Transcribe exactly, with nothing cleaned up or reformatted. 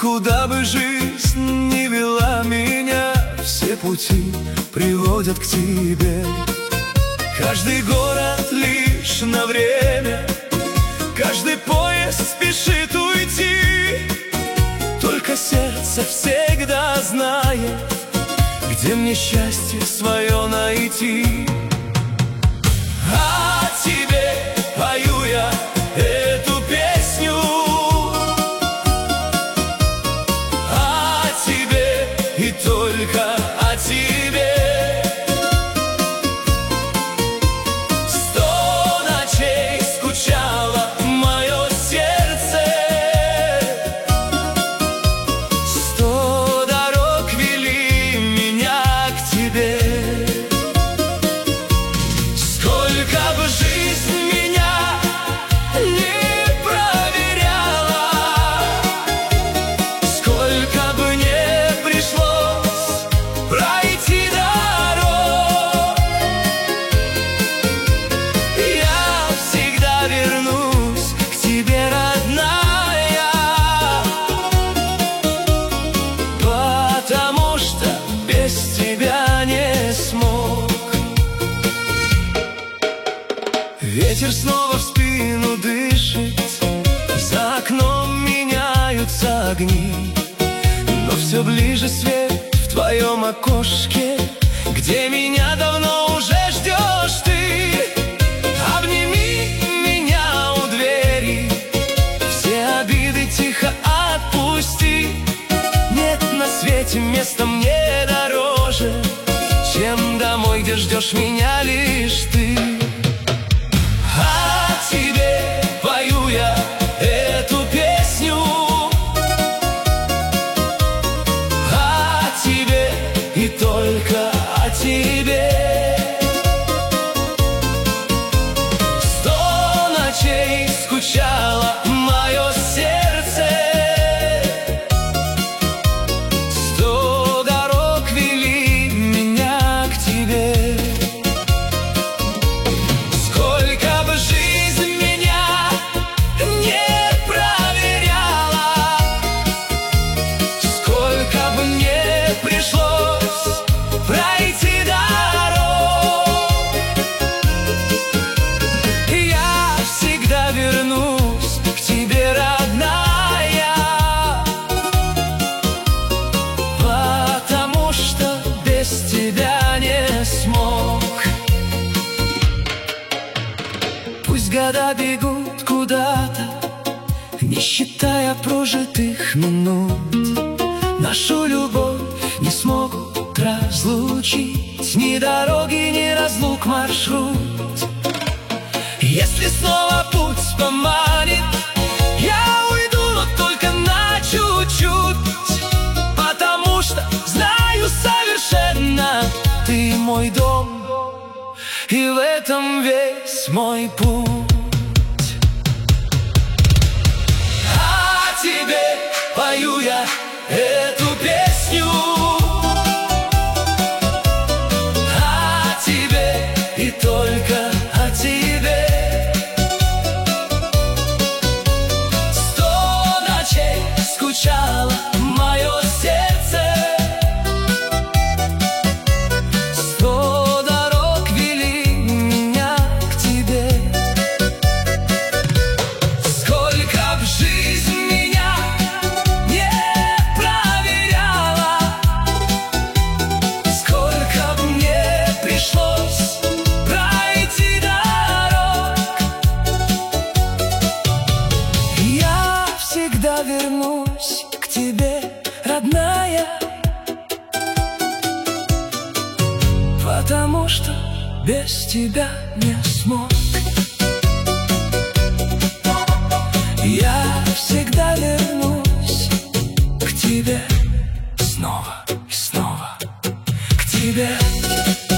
Куда бы жизнь ни вела меня, все пути приводят к тебе. Каждый город лишь на время, каждый поезд спешит уйти. Только сердце всегда знает, где мне счастье свое найти. А тебе пою я эту песню, о тебе и только о тебе. Сто ночей скучало мое сердце, сто дорог вели меня к тебе. Сколько бы жизнь меня не проверяла, сколько бы не пришлось пройти дорог, я всегда вернусь к тебе, родная, потому что без тебя не смог. Ветер снова в спину дышит, за окном меняются огни, но все ближе свет в твоем окошке, где меня давно уже ждешь ты. Обними меня у двери, все обиды тихо отпусти. Нет на свете места мне дороже, чем домой, где ждешь меня лишь ты. О тебе пою я эту песню, о тебе и только о тебе. Сто ночей скучало мое сердце, сто дорог вели меня к тебе. Сколько бы жизнь меня не проверяла, сколько бы мне пришлось пройти дорог, я всегда вернусь к тебе, родная, потому что без тебя не смог. Пусть года бегут куда-то, не считая прожитых минут, нашу любовь не смогут разлучить ни дороги, ни разлук маршрут. Если снова путь поманит, я уйду, но только на чуть-чуть, потому что знаю совершенно, ты мой дом, и в этом весь мой путь. О тебе пою я эту песню, о тебе и только о тебе. Сто ночей скучало мое сердце, сто дорог вели меня к тебе. Сколько б жизнь меня не проверяла, сколько б мне пришлось пройти дорог, я всегда вернусь к тебе, родная, потому что без тебя не смог. Я всегда вернусь к тебе снова и снова, к тебе.